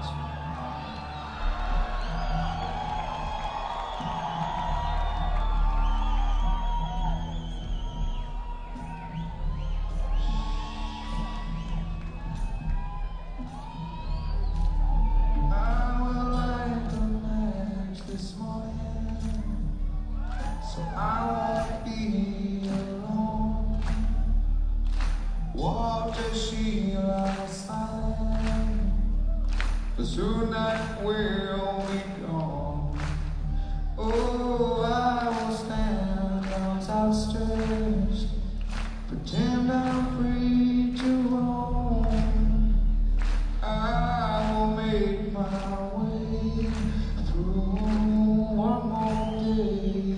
But soon that will be gone. Oh, I will stand outstretched, pretend I'm free to roam. I will make my way through one more day.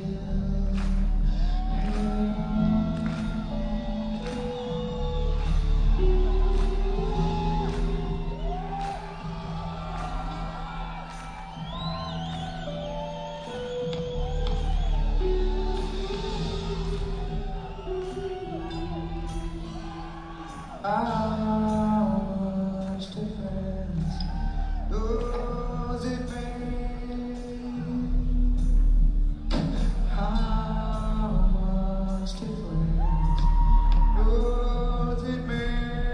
How much difference does it make? How much difference does it make?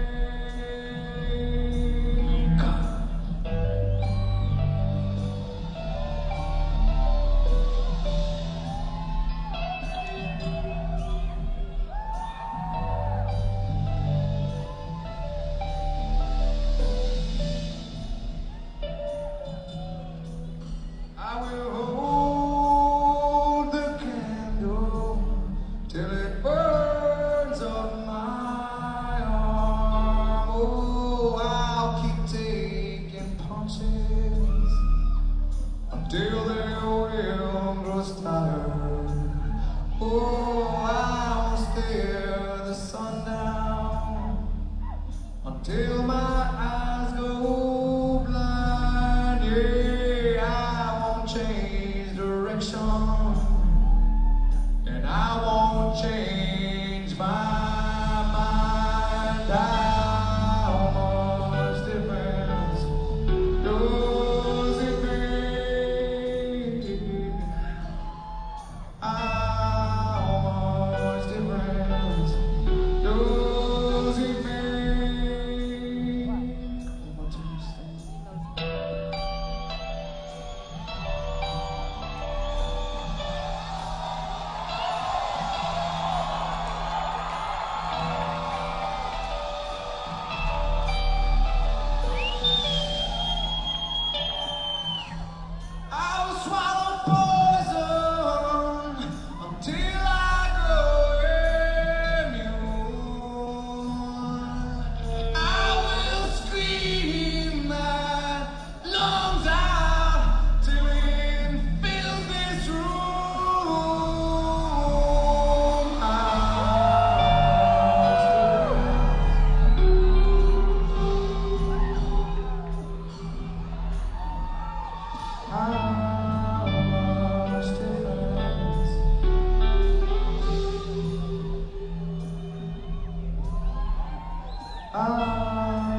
I will hold the candle till it burns up my arm. Oh, I'll keep taking punches until their will grows tired. Oh, I'll stare the sun down until my eyes go blind. Yeah, change direction, and I won't change my mind. How much difference does it make? How much difference does it make? How much difference?